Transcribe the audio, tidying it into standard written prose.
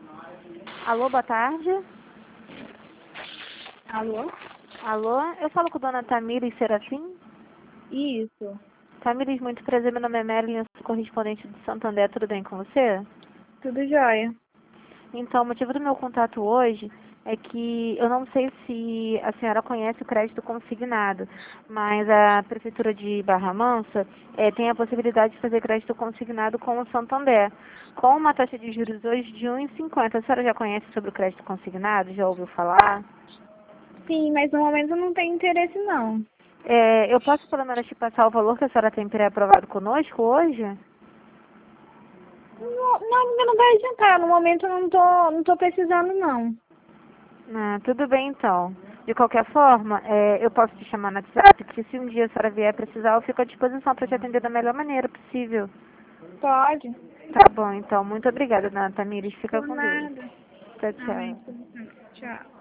Alô, boa tarde. Alô? Alô, eu falo com a dona Tamires Serafim. Isso. Tamires, muito prazer, meu nome é Marilyn, eu sou correspondente do Santander, tudo bem com você? Tudo jóia. Então, o motivo do meu contato hoje é que eu não sei se a senhora conhece o crédito consignado, mas a Prefeitura de Barra Mansa tem a possibilidade de fazer crédito consignado com o Santander, com uma taxa de juros hoje de 1,50. A senhora já conhece sobre o crédito consignado? Já ouviu falar? Sim, mas no momento eu não tenho interesse não. Eu posso pelo menos te passar o valor que a senhora tem pré-aprovado conosco hoje? Não vai adiantar. No momento eu não tô precisando não. Ah, tudo bem então. De qualquer forma, eu posso te chamar no WhatsApp, que se um dia a senhora vier precisar, eu fico à disposição para te atender da melhor maneira possível. Pode. Tá bom, então. Muito obrigada, dona Tamires. Fica Por com Deus. nada. Tchau, Amém. tchau. Tchau.